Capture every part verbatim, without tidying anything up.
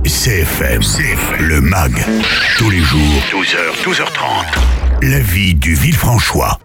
C F M, C F M, le MAG, tous les jours, douze heures, douze heures trente. La vie du Villefranchois.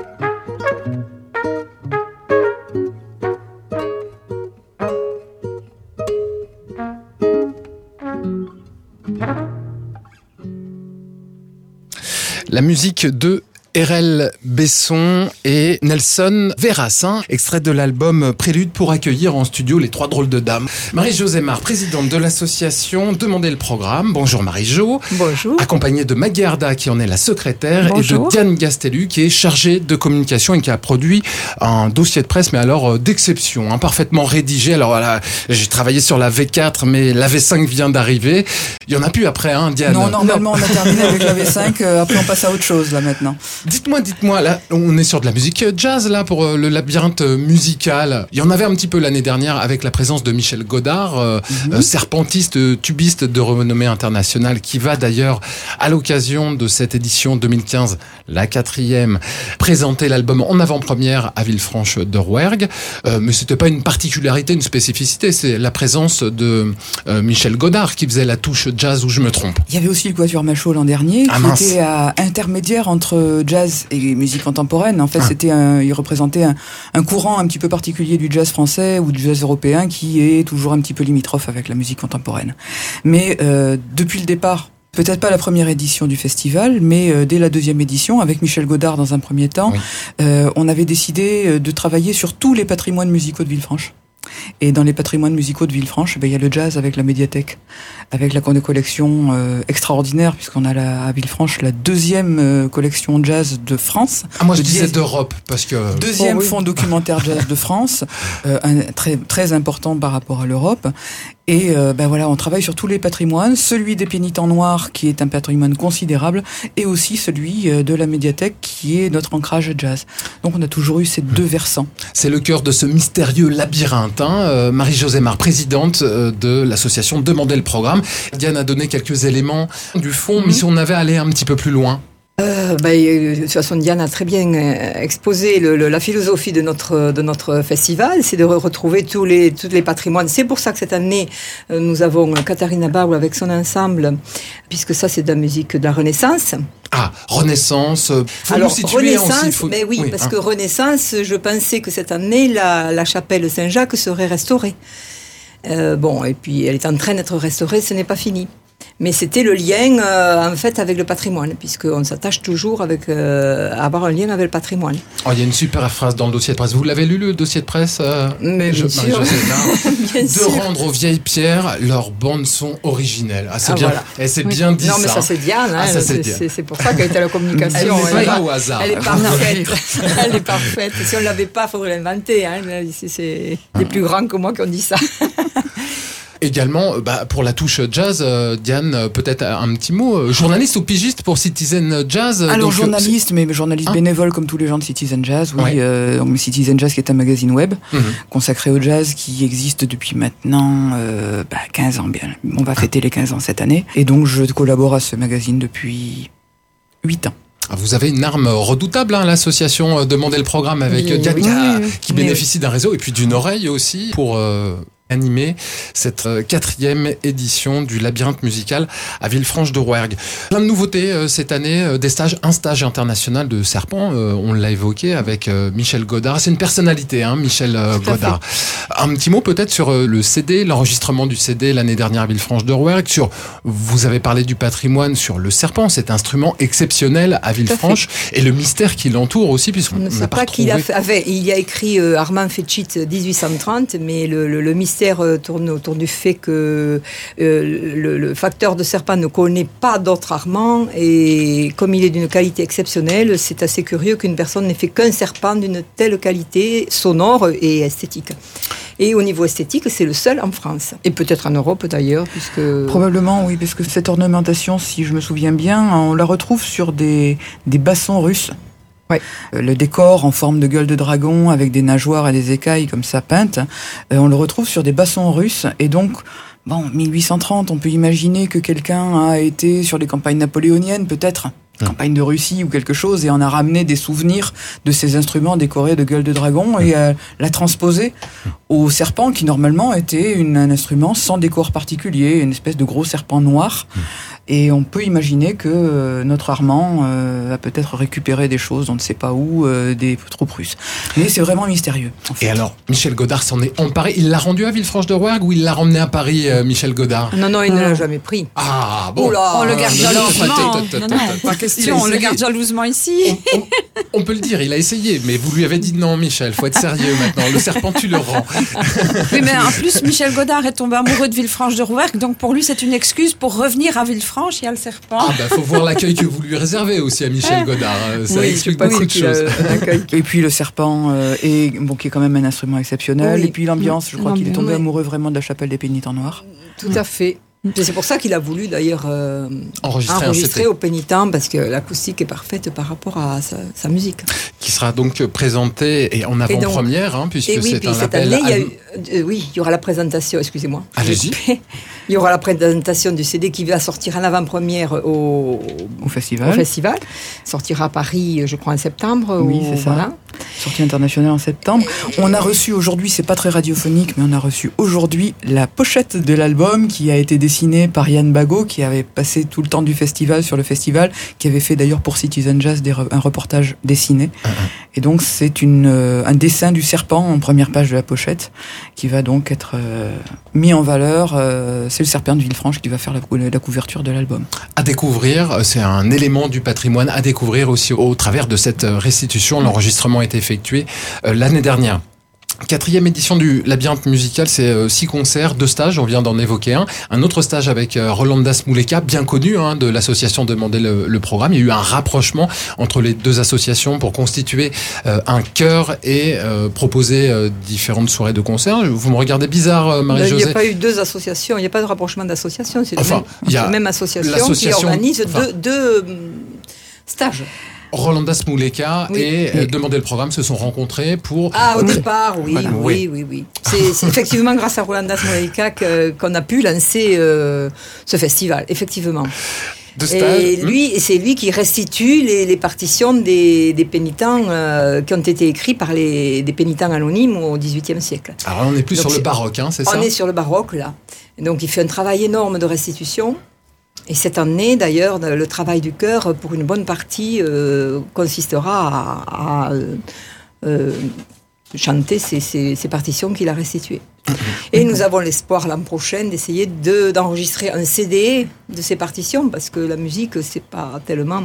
La musique de R L Besson et Nelson Verassin, extrait de l'album Prélude pour accueillir en studio les trois drôles de dames. Marie-Jo Zemar, présidente de l'association Demandez le programme. Bonjour Marie-Jo. Bonjour. Accompagnée de Maggie Arda qui en est la secrétaire. Bonjour. Et de Diane Gastelu qui est chargée de communication et qui a produit un dossier de presse, mais alors d'exception, hein, parfaitement rédigé. Alors voilà, j'ai travaillé sur la V quatre, mais la V cinq vient d'arriver. Il y en a plus après, hein, Diane? Non, normalement on a terminé avec la V cinq, euh, après on passe à autre chose là maintenant. Dites-moi, dites-moi, là, on est sur de la musique jazz, là, pour euh, le labyrinthe musical. Il y en avait un petit peu l'année dernière avec la présence de Michel Godard, euh, mm-hmm. euh, serpentiste, tubiste de renommée internationale, qui va d'ailleurs, à l'occasion de cette édition deux mille quinze, la quatrième, présenter l'album en avant-première à Villefranche de Rouergue. Euh, mais c'était pas une particularité, une spécificité, c'est la présence de euh, Michel Godard qui faisait la touche jazz, ou je me trompe. Il y avait aussi le Quatuor Machaut l'an dernier, ah, qui mince. était à intermédiaire entre jazz et musique contemporaine. En fait, ah. c'était un, il représentait un, un courant un petit peu particulier du jazz français ou du jazz européen qui est toujours un petit peu limitrophe avec la musique contemporaine. Mais euh, depuis le départ, peut-être pas la première édition du festival, mais euh, dès la deuxième édition, avec Michel Godard dans un premier temps, oui. euh, on avait décidé de travailler sur tous les patrimoines musicaux de Villefranche. Et dans les patrimoines musicaux de Villefranche, ben, il y a le jazz avec la médiathèque, avec la collection euh, extraordinaire, puisqu'on a la, à Villefranche la deuxième euh, collection jazz de France. Ah, moi je disais d'Europe, parce que... Deuxième oh, oui. fonds documentaire jazz de France, euh, un, très, très important par rapport à l'Europe. Et euh, ben voilà, on travaille sur tous les patrimoines, celui des Pénitents Noirs qui est un patrimoine considérable, et aussi celui euh, de la médiathèque qui est notre ancrage jazz. Donc on a toujours eu ces deux versants. C'est le cœur de ce mystérieux labyrinthe. Hein. Euh, Marie-Jo Zemar, présidente euh, de l'association Demandez le programme. Diane a donné quelques éléments du fond, mmh. mais si on avait allé un petit peu plus loin. Euh, bah, de toute façon, Diane a très bien exposé le, le, la philosophie de notre de notre festival, c'est de retrouver tous les tous les patrimoines. C'est pour ça que cette année nous avons Katharina Bauer avec son ensemble, puisque ça c'est de la musique de la Renaissance. Ah, Renaissance. Faut Alors nous situer Renaissance, aussi, faut... mais oui, oui parce hein. que Renaissance, je pensais que cette année la la chapelle Saint-Jacques serait restaurée. Euh, bon, et puis elle est en train d'être restaurée, ce n'est pas fini. Mais c'était le lien euh, en fait avec le patrimoine, puisqu'on s'attache toujours avec, euh, à avoir un lien avec le patrimoine. Oh, il y a une super phrase dans le dossier de presse. Vous l'avez lu, le dossier de presse euh, Mais bien je, sûr. bien de sûr. rendre aux vieilles pierres leur bande son originelle. Ah, c'est ah, bien, voilà. eh, c'est oui. bien dit. Non, mais ça, ça c'est Diane. Hein, ah, ça, c'est, c'est, c'est pour ça qu'elle était à la communication. Elle n'est pas au hasard. Elle est parfaite. Elle est parfaite. Si on ne l'avait pas, il faudrait l'inventer. Hein. C'est, c'est des plus grands que moi qui ont dit ça. Également, bah, pour la touche jazz, euh, Diane, peut-être un petit mot. Euh, journaliste ou pigiste pour Citizen Jazz? Alors donc, journaliste, mais journaliste hein bénévole comme tous les gens de Citizen Jazz. Oui, ouais. euh, donc Citizen Jazz qui est un magazine web mm-hmm. consacré au jazz qui existe depuis maintenant euh, bah, quinze ans. Bien, on va fêter les quinze ans cette année. Et donc je collabore à ce magazine depuis huit ans. Vous avez une arme redoutable, hein, l'association Demandez le programme avec oui, Diane oui, oui, qui oui, bénéficie oui. d'un réseau et puis d'une oreille aussi pour euh, animer cette euh, quatrième édition du labyrinthe musical à Villefranche de Rouergue. Plein de nouveautés euh, cette année, euh, des stages, un stage international de serpent, euh, on l'a évoqué avec euh, Michel Godard. C'est une personnalité, hein, Michel euh, Godard. Un petit mot peut-être sur euh, le C D, l'enregistrement du C D l'année dernière à Villefranche de Rouergue. Sur, vous avez parlé du patrimoine sur le serpent, cet instrument exceptionnel à Villefranche et le mystère qui l'entoure aussi puisqu'on ne sait pas, pas qui il a fait. Avait, il y a écrit euh, Armand Fetchit dix-huit cent trente, mais le, le, le mystère tourne autour du fait que euh, le, le facteur de serpent ne connaît pas d'autres Armand et comme il est d'une qualité exceptionnelle, c'est assez curieux qu'une personne n'ait fait qu'un serpent d'une telle qualité sonore et esthétique. Et au niveau esthétique, c'est le seul en France. Et peut-être en Europe d'ailleurs, puisque... Probablement, oui, parce que cette ornementation, si je me souviens bien, on la retrouve sur des, des bassons russes. Ouais. Le décor en forme de gueule de dragon avec des nageoires et des écailles comme ça peintes, euh, on le retrouve sur des bassons russes et donc bon, mille huit cent trente, on peut imaginer que quelqu'un a été sur les campagnes napoléoniennes peut-être campagne de Russie ou quelque chose, et on a ramené des souvenirs de ces instruments décorés de gueules de dragon et euh, l'a transposé au serpent, qui normalement était une, un instrument sans décor particulier, une espèce de gros serpent noir. Et on peut imaginer que euh, notre Armand euh, a peut-être récupéré des choses, on ne sait pas où, euh, des troupes russes. Mais c'est vraiment mystérieux. En fait. Et alors, Michel Godard s'en est emparé. Il l'a rendu à Villefranche-de-Rouergue ou il l'a ramené à Paris, euh, Michel Godard? Non, non, il ne l'a jamais pris. Ah, bon. Oula, on le garde jalousement. Non, non, pas question, on le garde jalousement ici. On, on, on peut le dire, il a essayé, mais vous lui avez dit non, Michel, faut être sérieux maintenant. Le serpent, tu le rends. Oui, mais en plus, Michel Godard est tombé amoureux de Villefranche-de-Rouergue, donc pour lui, c'est une excuse pour revenir à Villefranche. Il y a le serpent. Ah, bah, faut voir l'accueil que vous lui réservez aussi à Michel Godard. Ça oui, explique pas beaucoup de choses. Et puis le serpent, euh, est, bon, qui est quand même un instrument exceptionnel. Oui. Et puis l'ambiance, je crois qu'il est tombé oui. amoureux vraiment de la chapelle des pénitents noirs. Tout à fait. C'est pour ça qu'il a voulu d'ailleurs euh, enregistrer, enregistrer au pénitent, parce que l'acoustique est parfaite par rapport à sa, sa musique. Qui sera donc présenté et en avant-première, hein, puisque et oui, c'est un cette label. Année, il y a eu, euh, oui, il y aura la présentation, excusez-moi. Allez-y. Il y aura la présentation du C D qui va sortir en avant-première au, au festival. Au festival. Sortira à Paris, je crois, en septembre. Oui, ou, c'est ça. Voilà. Sortie internationale en septembre. On a reçu aujourd'hui, c'est pas très radiophonique, mais on a reçu aujourd'hui la pochette de l'album qui a été dessinée par Yann Bagot, qui avait passé tout le temps du festival sur le festival, qui avait fait d'ailleurs pour Citizen Jazz des re- un reportage dessiné. Uh-huh. Et donc c'est une, euh, un dessin du serpent en première page de la pochette qui va donc être euh, mis en valeur. Euh, c'est le serpent de Villefranche qui va faire la, la couverture de l'album. À découvrir, c'est un élément du patrimoine à découvrir aussi au travers de cette restitution. L'enregistrement a été effectué euh, l'année dernière. Quatrième édition du Labyrinthe musical, c'est euh, six concerts, deux stages, on vient d'en évoquer un. Un autre stage avec euh, Rolandas Mouleka, bien connu hein, de l'association Demandez le, le programme. Il y a eu un rapprochement entre les deux associations pour constituer euh, un chœur et euh, proposer euh, différentes soirées de concerts. Vous me regardez bizarre, euh, Marie-Josée. Il n'y a pas eu deux associations, il n'y a pas de rapprochement d'associations. C'est enfin, la même, la même association qui organise enfin, deux, deux euh, stages. Rolandas Mouleka oui. et euh, Demandez le programme se sont rencontrés pour... Ah, au départ, oui, voilà, oui, oui, oui, oui. C'est, c'est effectivement grâce à Rolandas Mouleka que, qu'on a pu lancer euh, ce festival, effectivement. De stage. Et lui, mmh. c'est lui qui restitue les, les partitions des, des pénitents euh, qui ont été écrits par les, des pénitents anonymes au dix-huitième siècle. Alors on n'est plus donc, sur le baroque, hein, c'est on ça ? On est sur le baroque, là. Et donc il fait un travail énorme de restitution. Et cette année, d'ailleurs, le travail du chœur, pour une bonne partie, euh, consistera à, à euh, chanter ces, ces, ces partitions qu'il a restituées. Et nous avons l'espoir l'an prochain d'essayer de, d'enregistrer un C D de ces partitions, parce que la musique, c'est pas tellement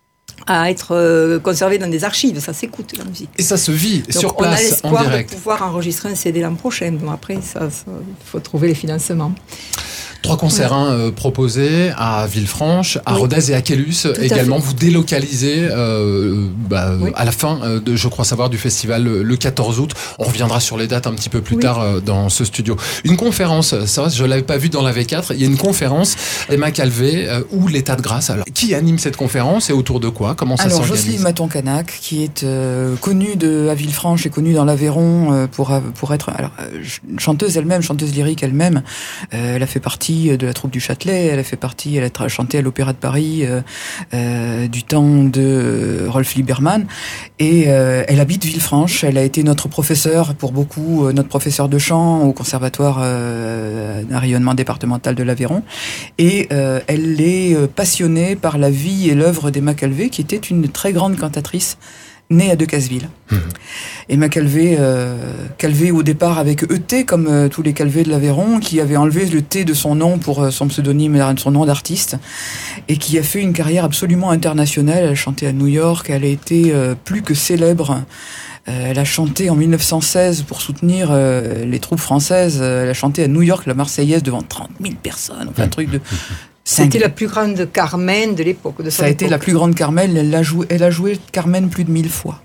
à être conservée dans des archives, ça s'écoute la musique. Et ça se vit donc sur place, en direct. On a l'espoir de pouvoir enregistrer un C D l'an prochain. Bon, après, ça, ça, il faut trouver les financements. Trois concerts hein, euh, proposés à Villefranche, à oui. Rodez et à Quélus. Tout également, vous délocalisez euh, bah, oui. à la fin, euh, de, je crois savoir, du festival le, le quatorze août. On reviendra sur les dates un petit peu plus oui. tard euh, dans ce studio. Une conférence, ça, je ne l'avais pas vu dans la V quatre. Il y a une conférence, Emma Calvé, euh, ou l'État de grâce. Alors, qui anime cette conférence et autour de quoi ? Comment ça Alors, s'organise ? Jocelyne Maton-Canac, qui est euh, connue de, à Villefranche et connue dans l'Aveyron euh, pour, pour être alors, euh, chanteuse elle-même, chanteuse lyrique elle-même. Euh, elle a fait partie de la troupe du Châtelet, elle a fait partie, elle a chanté à l'Opéra de Paris euh, euh, du temps de Rolf Liebermann, et euh, elle habite Villefranche. Elle a été notre professeur pour beaucoup, euh, notre professeur de chant au conservatoire euh, d'un rayonnement départemental de l'Aveyron, et euh, elle est passionnée par la vie et l'œuvre d'Emma Calvé, qui était une très grande cantatrice née à Decazeville. Mmh. Emma Calvé, euh, Calvé au départ avec E T, comme euh, tous les Calvé de l'Aveyron, qui avait enlevé le T de son nom pour euh, son pseudonyme, son nom d'artiste, et qui a fait une carrière absolument internationale. Elle a chanté à New York, elle a été euh, plus que célèbre. Euh, elle a chanté en mille neuf cent seize pour soutenir euh, les troupes françaises. Elle a chanté à New York la Marseillaise devant trente mille personnes, enfin un truc de... C'était la plus grande Carmen de l'époque. De Ça a époque. été la plus grande Carmen. Elle a joué, elle a joué Carmen plus de mille fois.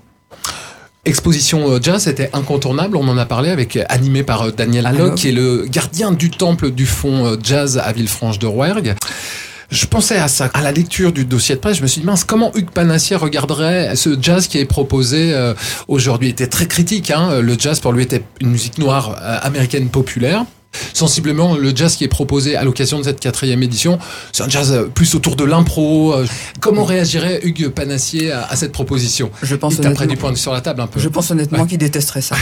Exposition jazz était incontournable, on en a parlé, avec animé par Daniel Alloc, qui est le gardien du temple du fond jazz à Villefranche-de-Rouergue. Je pensais à ça, à la lecture du dossier de presse, je me suis dit, mince, comment Hugues Panassier regarderait ce jazz qui est proposé euh, aujourd'hui ? Il était très critique, hein, le jazz pour lui était une musique noire euh, américaine populaire. Sensiblement, le jazz qui est proposé à l'occasion de cette quatrième édition, c'est un jazz plus autour de l'impro. Comment réagirait Hugues Panassier à, à cette proposition? Je pense il taperait du poing sur la table un peu. Je pense honnêtement ouais. qu'il détesterait ça.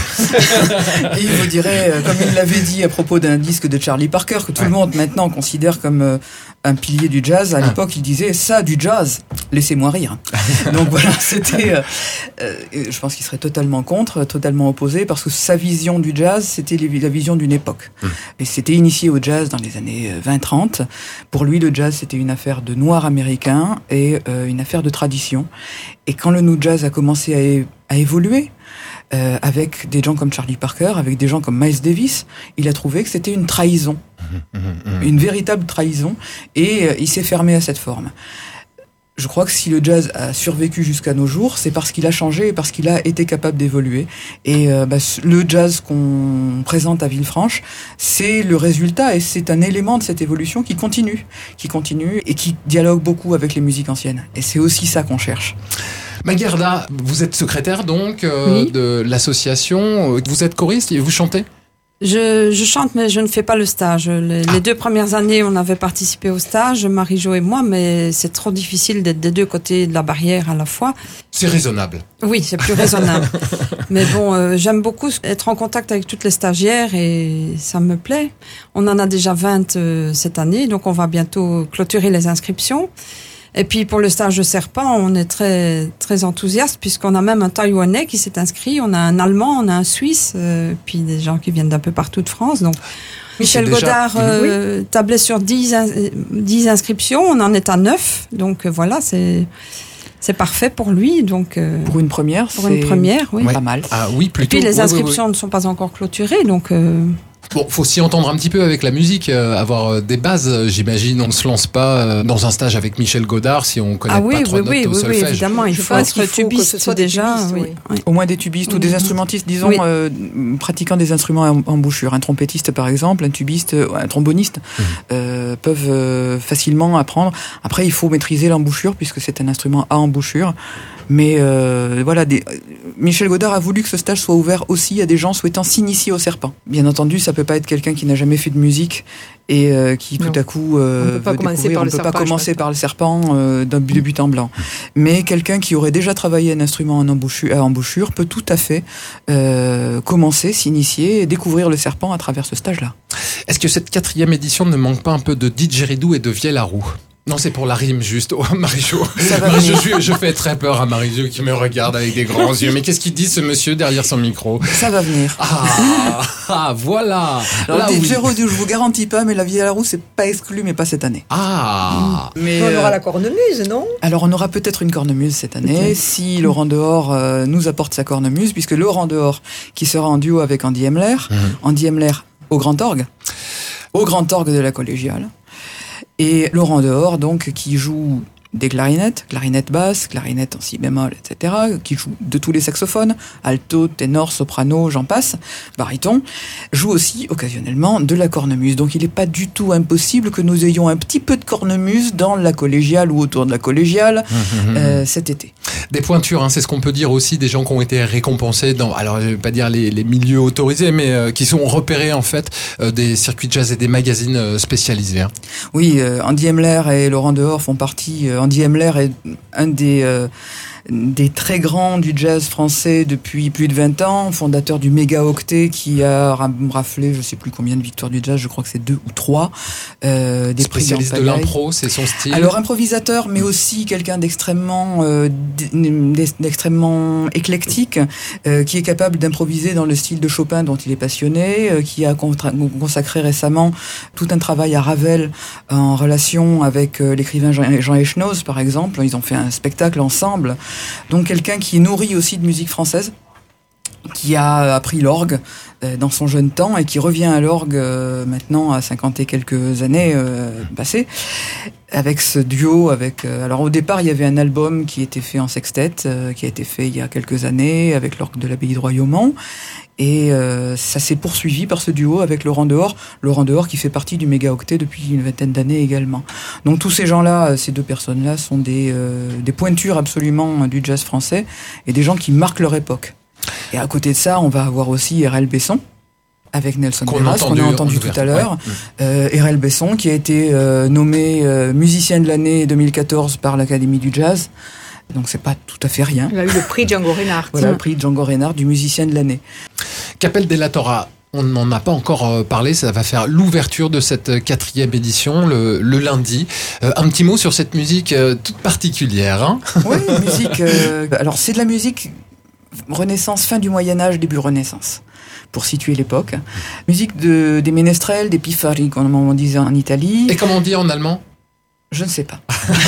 Et il vous dirait, comme il l'avait dit à propos d'un disque de Charlie Parker, que tout ouais. le monde maintenant considère comme euh, un pilier du jazz. À ah. l'époque, il disait, ça, du jazz, laissez-moi rire. Donc voilà, c'était... Euh, euh, je pense qu'il serait totalement contre, totalement opposé, parce que sa vision du jazz, c'était la vision d'une époque. Mmh. Et c'était initié au jazz dans les années vingt trente. Pour lui, le jazz, c'était une affaire de noirs américains et euh, une affaire de tradition. Et quand le new jazz a commencé à, é- à évoluer, euh, avec des gens comme Charlie Parker, avec des gens comme Miles Davis, il a trouvé que c'était une trahison. Mmh, mmh, mmh. Une véritable trahison. Et euh, il s'est fermé à cette forme. Je crois que si le jazz a survécu jusqu'à nos jours, c'est parce qu'il a changé et parce qu'il a été capable d'évoluer. Et euh, bah, le jazz qu'on présente à Villefranche, c'est le résultat et c'est un élément de cette évolution qui continue, qui continue et qui dialogue beaucoup avec les musiques anciennes. Et c'est aussi ça qu'on cherche. Maguerda, vous êtes secrétaire donc euh, oui. de l'association. Vous êtes choriste et vous chantez ? Je, je chante, mais je ne fais pas le stage. Les, les deux premières années, on avait participé au stage, Marie-Jo et moi, mais c'est trop difficile d'être des deux côtés de la barrière à la fois. C'est raisonnable. Oui, c'est plus raisonnable. Mais bon, euh, j'aime beaucoup être en contact avec toutes les stagiaires et ça me plaît. On en a déjà vingt euh, cette année, donc on va bientôt clôturer les inscriptions. Et puis pour le stage de Serpent, on est très très enthousiaste puisqu'on a même un Taïwanais qui s'est inscrit, on a un Allemand, on a un Suisse, euh, puis des gens qui viennent d'un peu partout de France. Donc Michel déjà... Godard euh, oui. tablait sur dix, dix inscriptions, on en est à neuf. Donc euh, voilà, c'est c'est parfait pour lui. Donc euh, pour une première, pour c'est une première, oui, ouais. pas mal. Ah oui, plutôt. Et puis les oui, inscriptions oui, oui. ne sont pas encore clôturées, donc. Euh, Bon, faut s'y entendre un petit peu avec la musique, euh, avoir euh, des bases, j'imagine. On ne se lance pas euh, dans un stage avec Michel Godard si on connaît ah oui, pas trois oui, notes oui, au oui, solfège. Oui, évidemment, il Je faut pense être tubiste déjà. Tubistes, oui. Oui. Oui. Au moins des tubistes ou des instrumentistes, disons, oui. euh, pratiquant des instruments en, en bouchure. Un trompettiste, par exemple, un tubiste, un tromboniste, mmh. euh, peuvent euh, facilement apprendre. Après, il faut maîtriser l'embouchure puisque c'est un instrument à embouchure. Mais euh, voilà, des... Michel Godard a voulu que ce stage soit ouvert aussi à des gens souhaitant s'initier au serpent. Bien entendu, ça peut pas être quelqu'un qui n'a jamais fait de musique et euh, qui tout non. à coup euh, on peut pas veut commencer découvrir. par on le peut serpent, pas commencer par le serpent euh, d'un de but en blanc. Mais quelqu'un qui aurait déjà travaillé un instrument en embouchure, à embouchure peut tout à fait euh, commencer, s'initier et découvrir le serpent à travers ce stage-là. Est-ce que cette quatrième édition ne manque pas un peu de didgeridoo et de vielle à roue ? Non, c'est pour la rime, juste. Oh, Marie-Jo. Marie-Jo, je, je fais très peur à Marie-Jo qui me regarde avec des grands yeux. Mais qu'est-ce qu'il dit, ce monsieur, derrière son micro? Ça va venir. Ah, ah voilà. Alors, là, oui. Je vous garantis pas, mais la vielle à roue, c'est pas exclu, mais pas cette année. Ah. Mais on aura la cornemuse, non? Alors, on aura peut-être une cornemuse cette année, si Laurent Dehors euh, nous apporte sa cornemuse, puisque Laurent Dehors, qui sera en duo avec Andy Emler, mmh. Andy Emler au grand orgue, au grand orgue de la collégiale. Et Laurent Dehors, donc, qui joue des clarinettes, clarinette basse, clarinette en si bémol, et cetera, qui joue de tous les saxophones, alto, ténor, soprano, j'en passe, baryton, joue aussi occasionnellement de la cornemuse. Donc il n'est pas du tout impossible que nous ayons un petit peu de cornemuse dans la collégiale ou autour de la collégiale mmh, euh, mmh. cet été. Des pointures, hein, c'est ce qu'on peut dire aussi, des gens qui ont été récompensés dans, alors je vais pas dire les, les milieux autorisés, mais euh, qui sont repérés en fait euh, des circuits de jazz et des magazines euh, spécialisés. Hein. Oui, euh, Andy Emler et Laurent Dehors font partie. Euh, Andy Emler est un des euh, des très grands du jazz français depuis plus de vingt ans, fondateur du Méga Octet qui a raflé je sais plus combien de victoires du jazz, je crois que c'est deux ou trois. Euh, des spécialiste de l'impro, c'est son style. Alors improvisateur, mais aussi quelqu'un d'extrêmement euh, d'extrêmement éclectique, euh, qui est capable d'improviser dans le style de Chopin dont il est passionné, euh, qui a consacré récemment tout un travail à Ravel en relation avec euh, l'écrivain Jean, Jean Echenoz par exemple. Ils ont fait un spectacle ensemble. Donc quelqu'un qui est nourri aussi de musique française, qui a appris l'orgue euh, dans son jeune temps et qui revient à l'orgue euh, maintenant à cinquante et quelques années euh, passées, avec ce duo. Avec euh, alors au départ il y avait un album qui était fait en sextet, euh, qui a été fait il y a quelques années avec l'orgue de l'abbaye de Royaumont. Et euh, ça s'est poursuivi par ce duo avec Laurent Dehors, Laurent Dehors qui fait partie du Méga Octet depuis une vingtaine d'années également. Donc tous ces gens-là, ces deux personnes-là sont des, euh, des pointures absolument du jazz français et des gens qui marquent leur époque. Et à côté de ça, on va avoir aussi R L Besson, avec Nelson qu'on Veras, qu'on a entendu tout à l'heure, ouais. euh, Erel Besson, qui a été euh, nommé euh, musicien de l'année deux mille quatorze par l'Académie du Jazz. Donc c'est pas tout à fait rien. Il a eu le prix Django Reinhardt. Voilà, le prix Django Reinhardt du musicien de l'année. Capel della Torre, on n'en a pas encore parlé, ça va faire l'ouverture de cette quatrième édition le, le lundi. Euh, un petit mot sur cette musique euh, toute particulière. Hein oui, musique. Euh, alors c'est de la musique Renaissance, fin du Moyen-Âge, début Renaissance, pour situer l'époque. Musique de, des ménestrels, des piffari, comme on disait en Italie. Et comment on dit en allemand ? Je ne sais pas.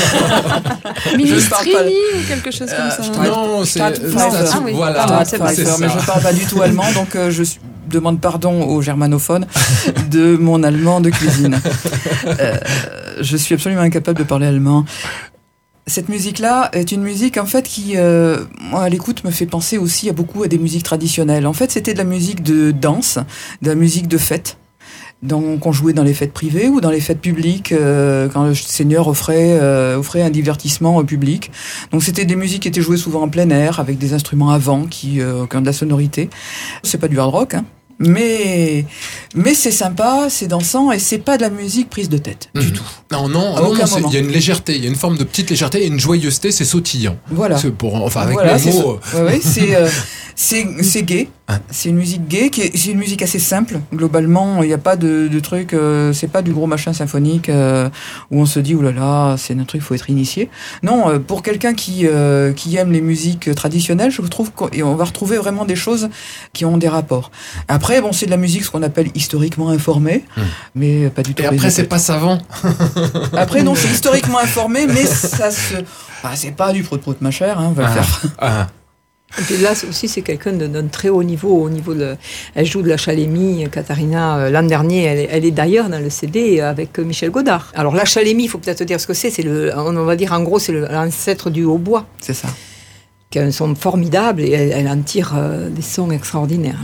Ministrini ou quelque chose comme ça. Euh, non, c'est... Ah, oui. Voilà, ah, c'est c'est mais je ne parle pas du tout allemand, donc euh, je suis, demande pardon aux germanophones de mon allemand de cuisine. Euh, je suis absolument incapable de parler allemand. Cette musique-là est une musique en fait qui, euh, moi à l'écoute, me fait penser aussi à beaucoup à des musiques traditionnelles. En fait, c'était de la musique de danse, de la musique de fête. Donc, on jouait dans les fêtes privées ou dans les fêtes publiques euh, quand le Seigneur offrait euh, offrait un divertissement au public. Donc, c'était des musiques qui étaient jouées souvent en plein air avec des instruments à vent qui, euh, qui ont de la sonorité. C'est pas du hard rock, hein. Mais, mais c'est sympa, c'est dansant et c'est pas de la musique prise de tête du mmh. tout. Non, non, non, non il y a une légèreté, il y a une forme de petite légèreté et une joyeuseté, c'est sautillant. Voilà. C'est pour, enfin, avec voilà, les mots. Ouais, ouais, c'est, euh, c'est, c'est gay. Hein. C'est une musique gay, qui est, c'est une musique assez simple. Globalement, il n'y a pas de, de truc, euh, c'est pas du gros machin symphonique euh, où on se dit, oulala, là là, c'est un truc, il faut être initié. Non, euh, pour quelqu'un qui, euh, qui aime les musiques traditionnelles, je trouve qu'on va retrouver vraiment des choses qui ont des rapports. Après, Après, bon, c'est de la musique, ce qu'on appelle historiquement informée, mmh. mais pas du tout. Et après, c'est pas savant. Après, non, c'est historiquement informé, mais ça se, bah, c'est pas du prout-prout ma chère, hein, on va ah, le faire. Ah. Et puis là aussi, c'est quelqu'un d'un très haut niveau, au niveau de, elle joue de la chalémie, Katharina, l'an dernier, elle, elle est d'ailleurs dans le C D avec Michel Godard. Alors la chalémie, il faut peut-être dire ce que c'est, c'est le, on va dire en gros, c'est le, l'ancêtre du hautbois. C'est ça. Qui a un son formidable et elle, elle en tire des sons extraordinaires.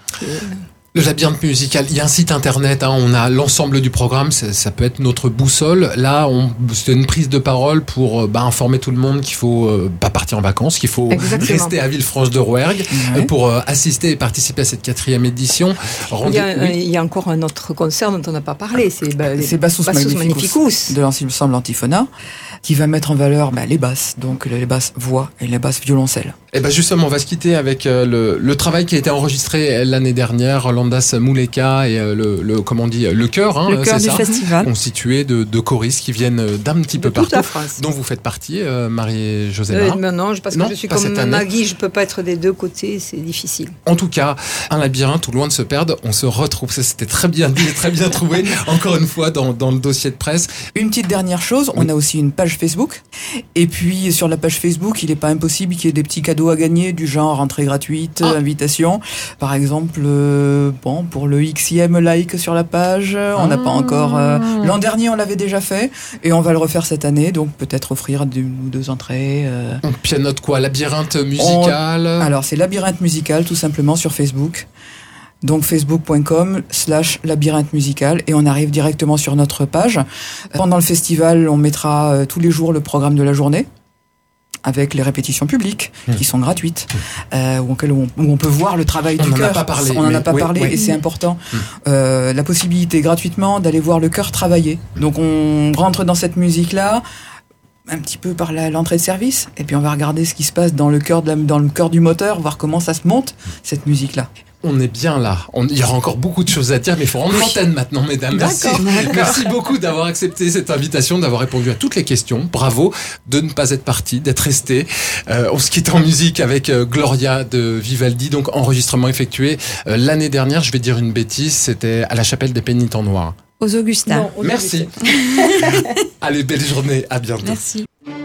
Le labyrinthe musical, il y a un site internet, hein, on a l'ensemble du programme, ça, ça peut être notre boussole. Là, on, c'est une prise de parole pour bah, informer tout le monde qu'il faut euh, pas partir en vacances, qu'il faut Exactement. rester à Villefranche-de-Rouergue ouais. pour euh, assister et participer à cette quatrième édition. Rendez- il, y a, oui. il y a encore un autre concert dont on n'a pas parlé, c'est, bah, c'est Bassus, Bassus Magnificus, Magnificus de l'ensemble Antifona, qui va mettre en valeur bah, les basses, donc les basses voix et les basses violoncelles. Et ben justement, on va se quitter avec euh, le, le travail qui a été enregistré l'année dernière, Landas Muleka et euh, le, le comment on dit le chœur, hein, le chœur c'est du ça, festival, constitué de, de choristes qui viennent d'un petit de peu partout, France. dont vous faites partie, euh, Marie-Josée. Euh, non, parce que non, je suis comme Maggie, je peux pas être des deux côtés, c'est difficile. En tout cas, un labyrinthe où loin de se perdre, on se retrouve. Ça, c'était très bien dit, très bien trouvé. Encore une fois dans, dans le dossier de presse. Une petite dernière chose, on oui. a aussi une page Facebook. Et puis sur la page Facebook, il n'est pas impossible qu'il y ait des petits cadeaux à gagner du genre entrée gratuite, ah. invitation. Par exemple, euh, bon, pour le Xème like sur la page, on n'a ah. pas encore. Euh, l'an dernier, on l'avait déjà fait et on va le refaire cette année, donc peut-être offrir une ou deux entrées. Euh. On pianote quoi ? Labyrinthe musical on... Alors c'est labyrinthe musical tout simplement sur Facebook. Donc facebook.com slash labyrinthe musical et on arrive directement sur notre page. Pendant le festival, on mettra euh, tous les jours le programme de la journée avec les répétitions publiques mmh. qui sont gratuites, euh, où, on, où on peut voir le travail on du chœur. Pas parlé, on n'en a pas oui, parlé oui. et c'est important. Mmh. Euh, la possibilité gratuitement d'aller voir le chœur travailler. Donc on rentre dans cette musique-là un petit peu par la, l'entrée de service et puis on va regarder ce qui se passe dans le cœur de la, dans le cœur du moteur, voir comment ça se monte cette musique-là. On est bien là. On, il y aura encore beaucoup de choses à dire, mais il faut rendre l'antenne maintenant, mesdames. Merci. D'accord. Merci beaucoup d'avoir accepté cette invitation, d'avoir répondu à toutes les questions. Bravo de ne pas être parti, d'être resté. Euh, on se quitte en musique avec euh, Gloria de Vivaldi, donc enregistrement effectué euh, l'année dernière. Je vais dire une bêtise, c'était à la chapelle des Pénitents Noirs. Aux Augustins. Non, aux Merci. Allez, belle journée. À bientôt. Merci.